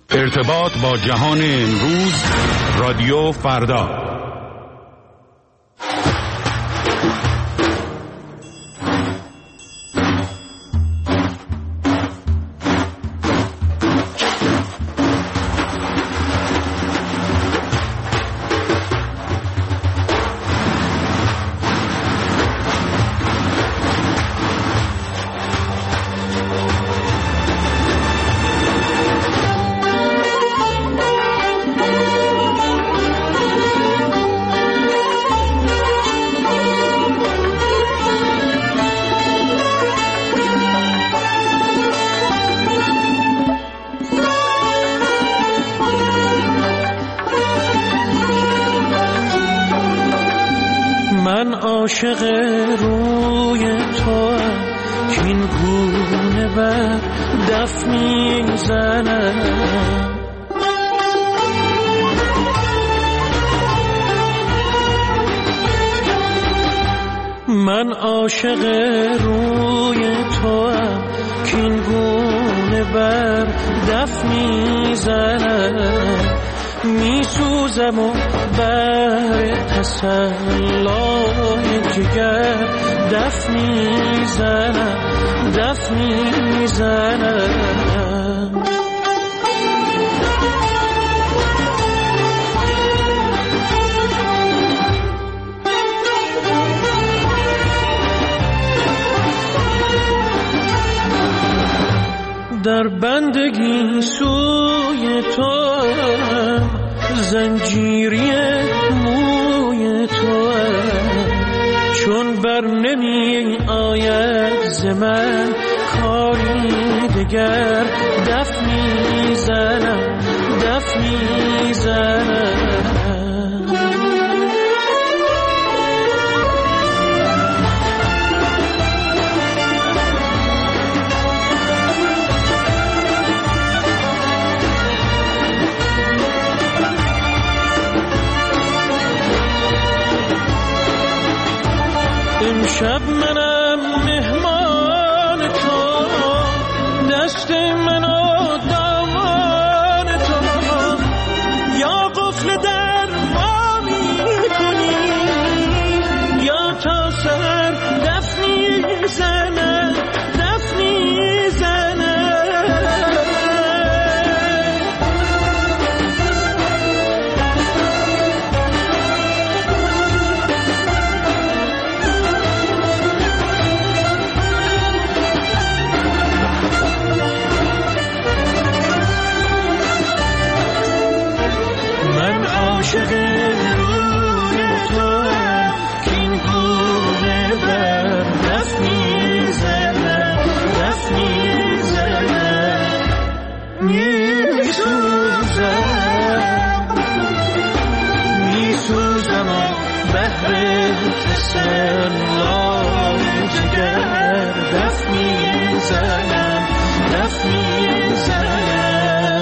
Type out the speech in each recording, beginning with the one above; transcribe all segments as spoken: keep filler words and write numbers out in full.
ارتباط با جهان امروز، رادیو فردا. عاشق روی تو که این گونه بر دف میزنم، من عاشق روی تو که این گونه بر دف میزنم، میسوزم و بر تسلای جگر دف میزنم دف میزنم. در بندگی سوی تو زنجیری موی تو، چون بر نمی آید ز من کاری دگر دف میزنم دف میزنم. امشب منم مهمان تو، دست منو دامان تو، یا قفل در ما میکنی یا تا سر دف میزنم دف میزنم. عاشق روی تو که این گونه بر دف میزنم دف میزنم، میسوزم میسوزم و بهر تسلای جگر دف میزنم دف میزنم.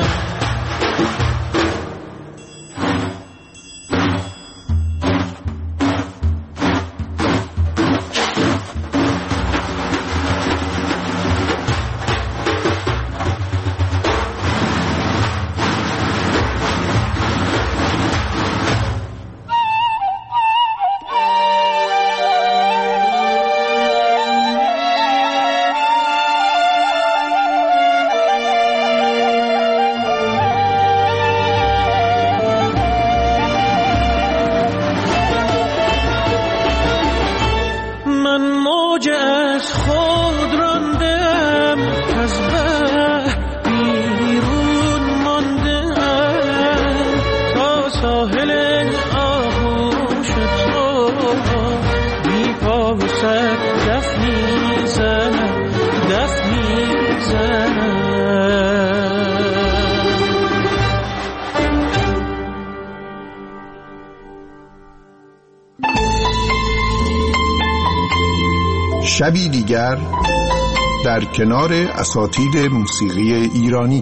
شبی دیگر در کنار اساطیر موسیقی ایرانی.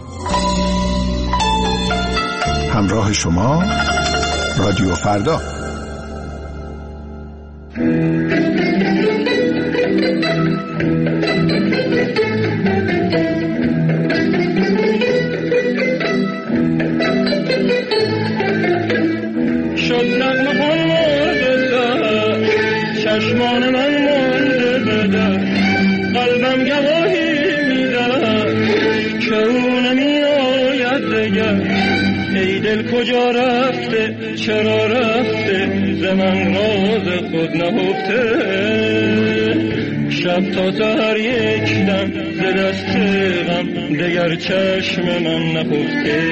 همراه شما رادیو فردا. که او نمی آید دگر. ای دل کجا رفته چرا رفته ز من راز خود نهفته. شب تا سحر یک دم ز دست غم دگر چشم من نخفته.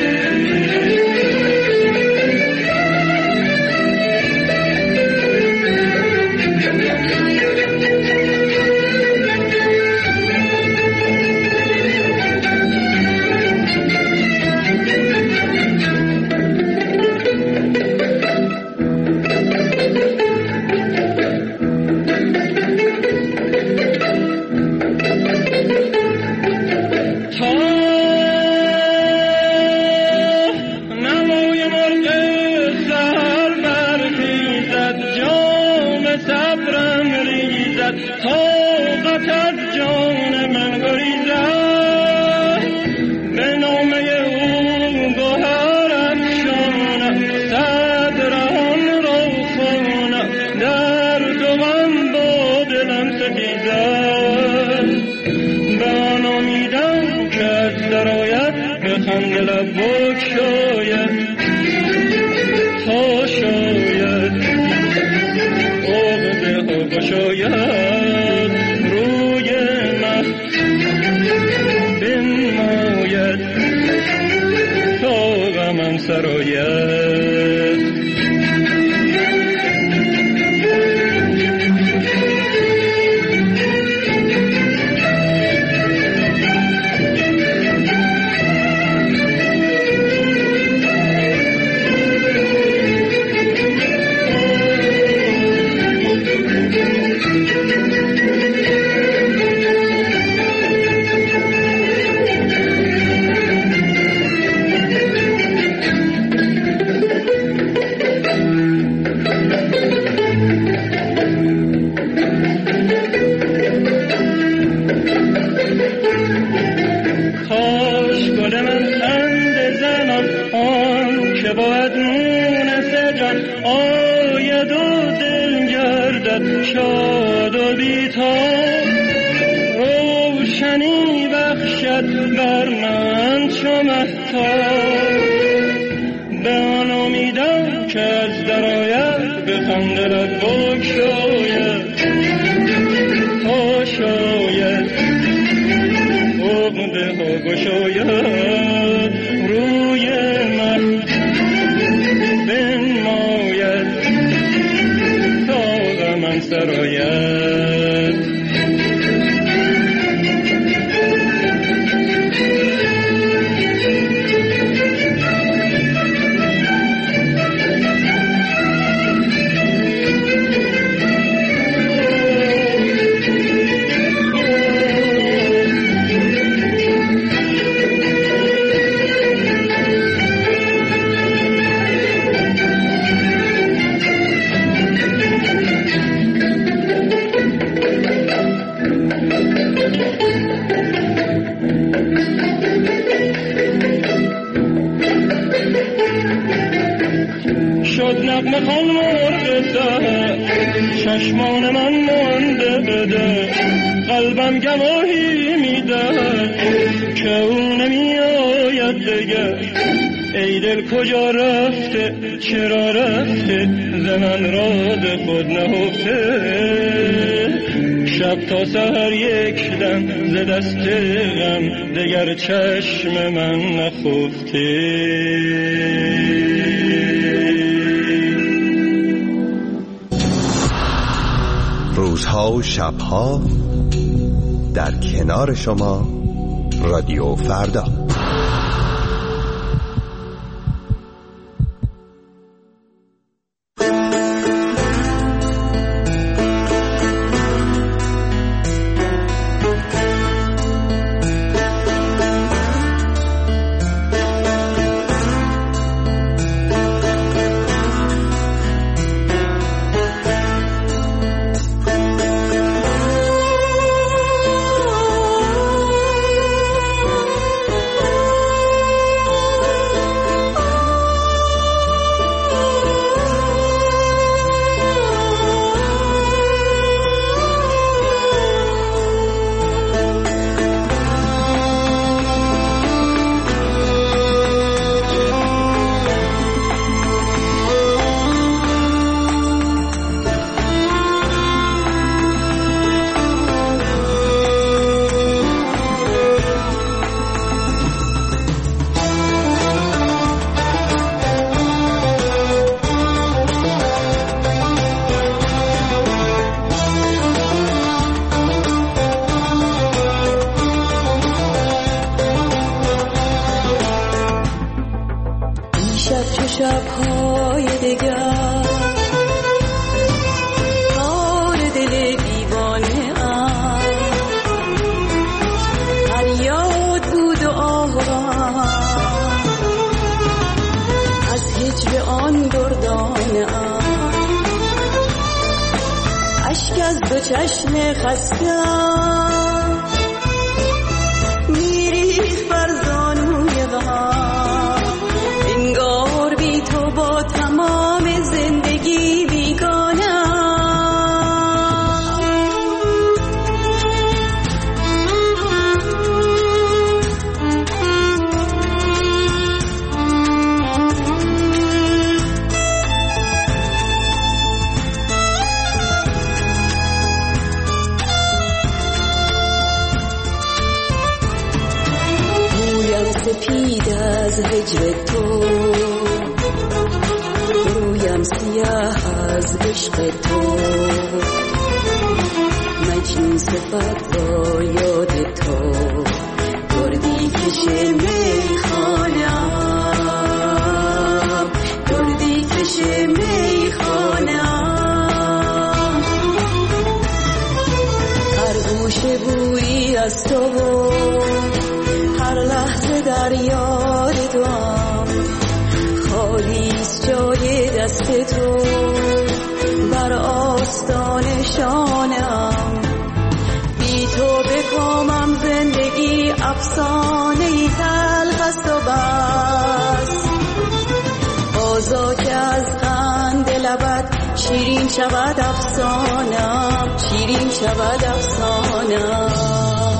کجا رفته چرا رفته ز من راز خود نهفته. شب تا سحر یک دم ز دست غم دگر چشم من نخفته. روزها و شبها در کنار شما رادیو فردا. شب‌های دگر کار دل دیوانه ام، فریاد بود و آوام از هجر آن دردانه ام، اشک از دو چشم خستم میریخت بر زانوی غم، انگار بی تو با تمام زندگی بیگانه‌ام. سپید از هجر تو، رویم سیاه از عشق تو، مجنون صفت با یاد تو، دردی کش میخانم، دردی کش میخانم، هر گوشه بویی از تو، هر لحظه در یاد توام، خالیست جای دست تو بر آستان شانم، بی تو بکامم زندگی افسانه‌ای تلخ است و بس، بازا که از قند لبت شیرین شود افسانم، شیرین شود افسانم.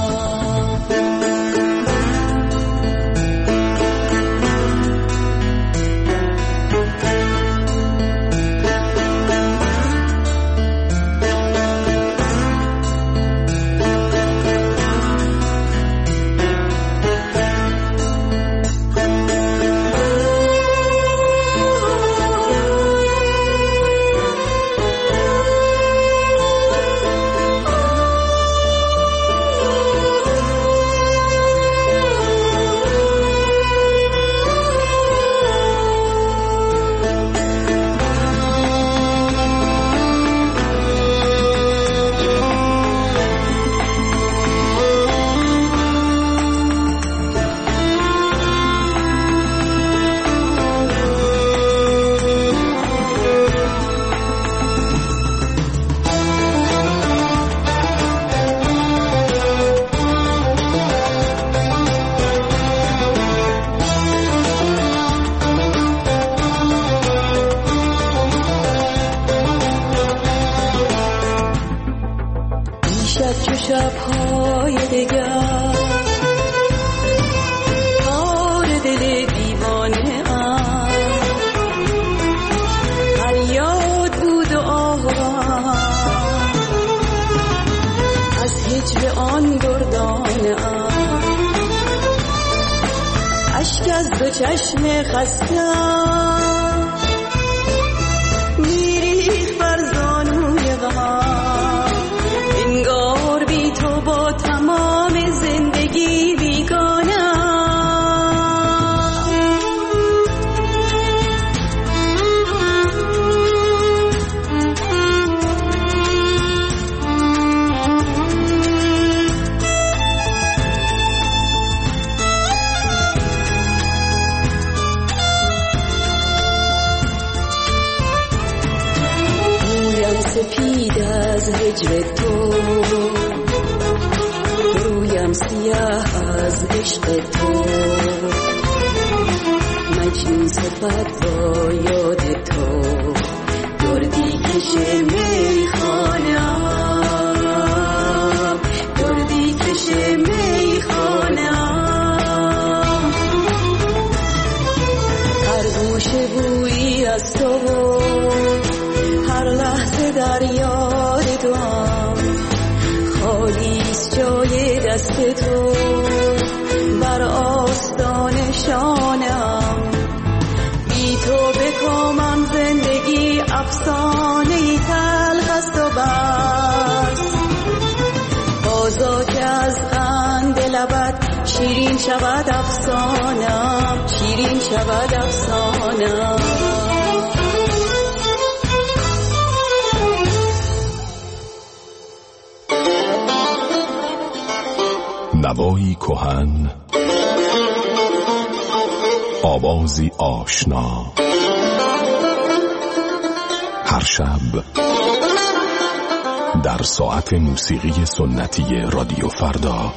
شب‌های دگر کار دل دیوانه ام، فریاد بود و آوام از هجر آن دردانه ام، اشک از دو چشم خستم میریخت بر زانوی غم، انگار بی تو با تمام زندگی بیگانه‌ام. رویم سپید از هجر تو، رویم سیاه از عشق تو، مجنون صفت با یاد تو، دردی کش میخانم، دردی کش میخانم، هر گوشه بویی از تو، هر لحظه در یاد توام، خالیست جای دست تو بر آستان شانم، بی تو بکامم زندگی افسانه‌ای تلخ است و بس، بازا که از قند لبت شیرین شود افسانم، شیرین شود افسانم. نوایی کهن، آوازی آشنا، هر شب در ساعت موسیقی سنتی رادیو فردا.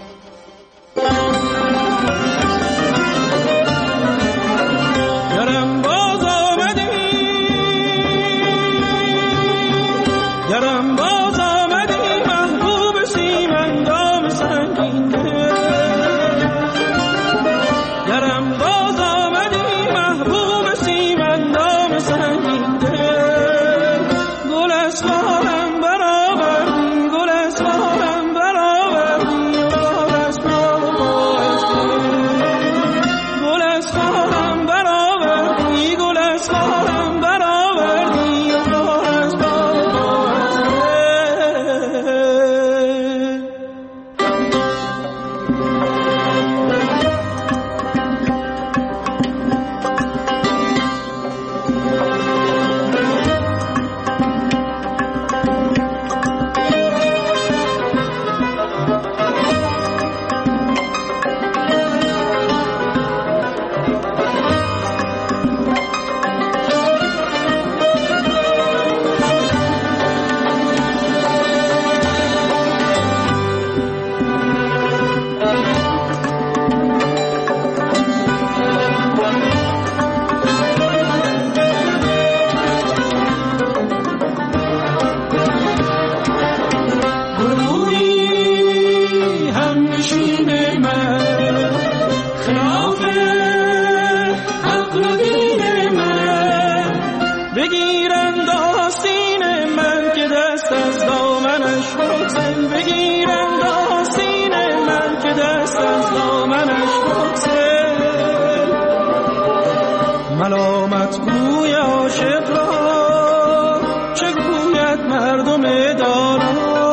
ملامت گوی عاشق را چه گوید مردم دانا،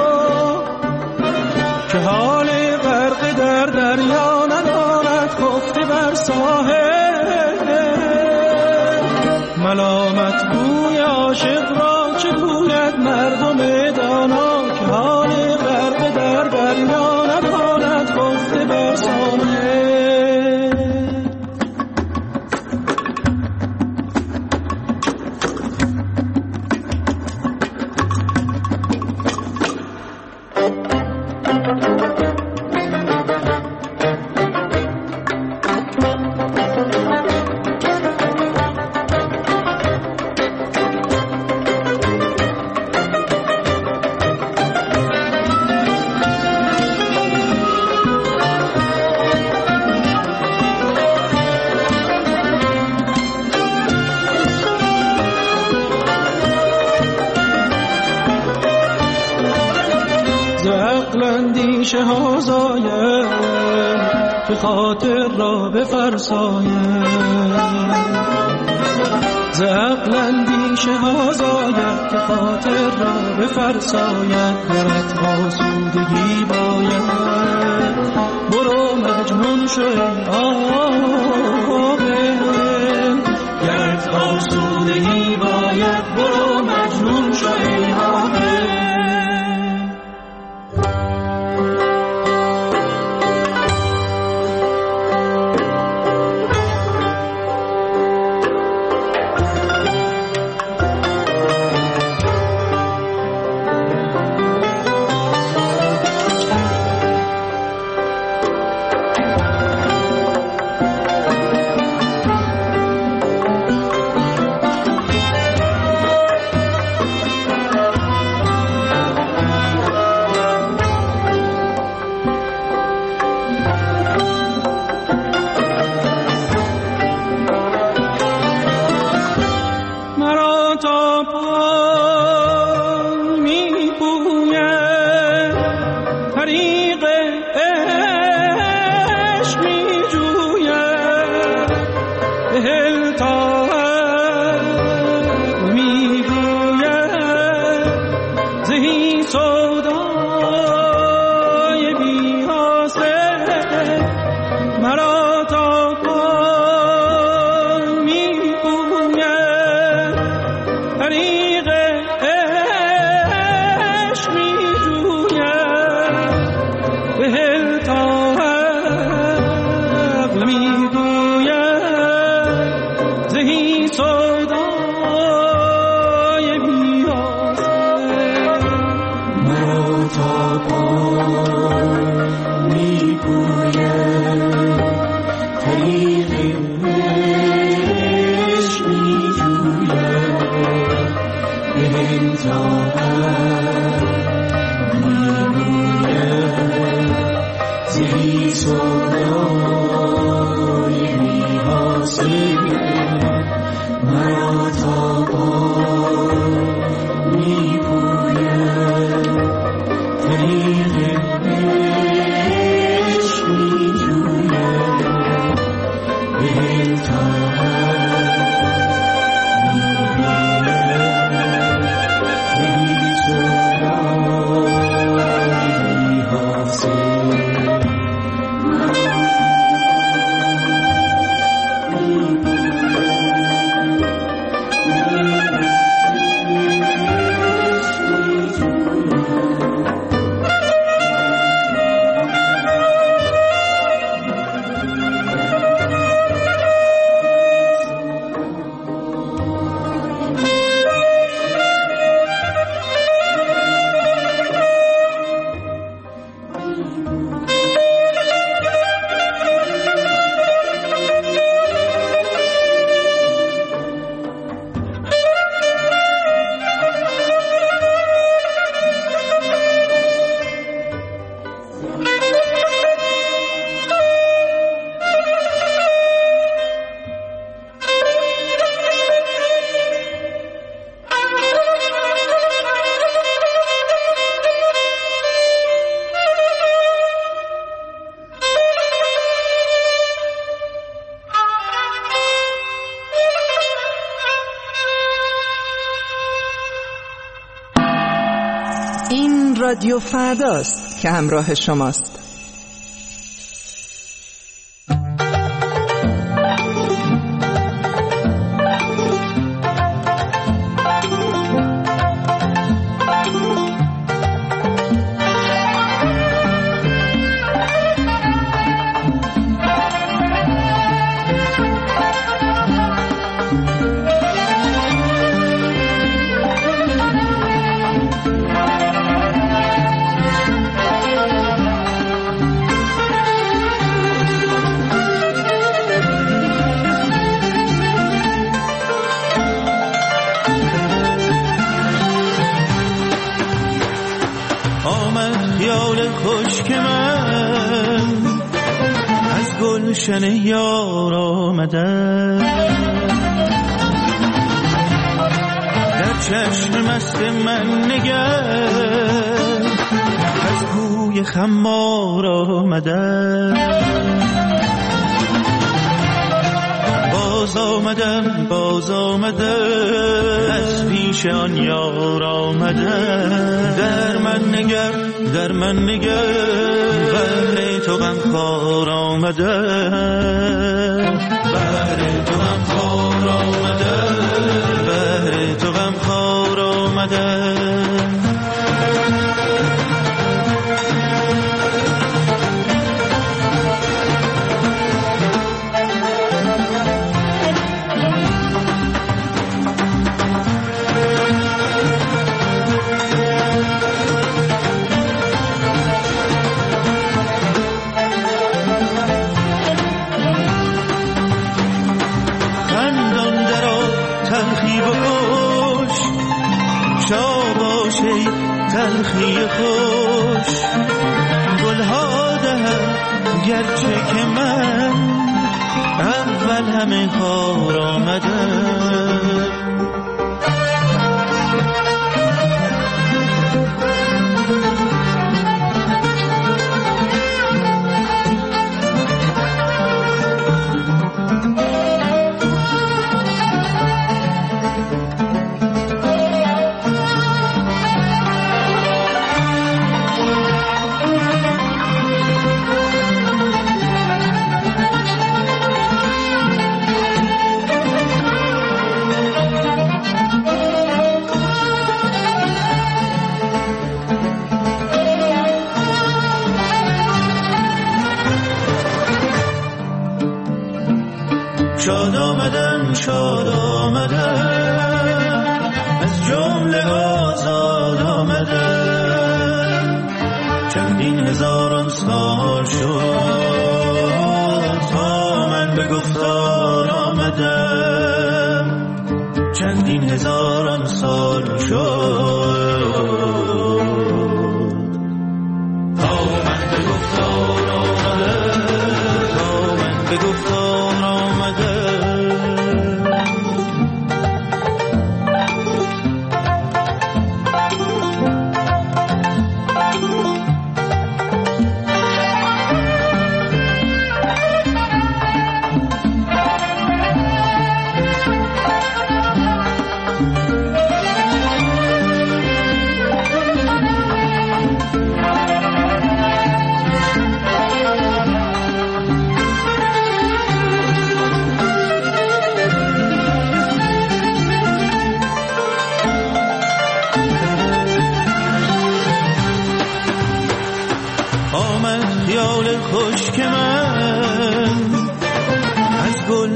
که حال غرق در دریا نداند خفته بر ساحل. ملامت گوی عاشق را چه گوید مردم دانا، که حال غرق در دریا نداند خفته بر ساحل. اندیشه ها زاید که خاطر را بفرساید، ز عقل اندیشه ها زاید که خاطر را بفرساید. گرت آسودگی باید برو مجنون شو ای عاقل، گرت آسودگی باید برو مجنون شو ای عاقل. رادیو فرداست که همراه شماست. گلشن یار آمده در چشم مست من نگر از کوی خمار آمده باز آمدم باز آمده از پیش آن یار آمده در من نگر در من نگر بهر تو غمخوار آمده بهر تو غمخوار آمده بهر تو غمخوار آمده تلخی خوش گلها دهم گرچه که من اول همه کار آمدم شاد آمدم شاد آمدم از جمله آزاد آمدم چندین هزاران سال شد تا من به گفتار آمدم چندین هزاران سال شد تا من به گفتار آمدم تا من به گفتار آمدم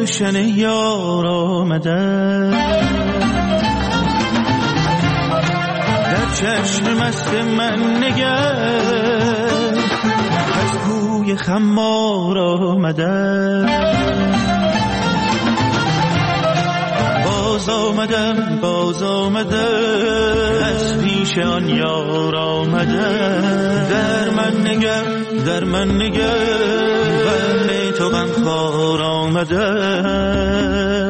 گلشن یار آمده، در چشم مست من نگر از کوی خمار آمده. باز آمدم باز آمده از پیش آن یار آمده، در من نگر در من نگر غم تو غمخوار آمده.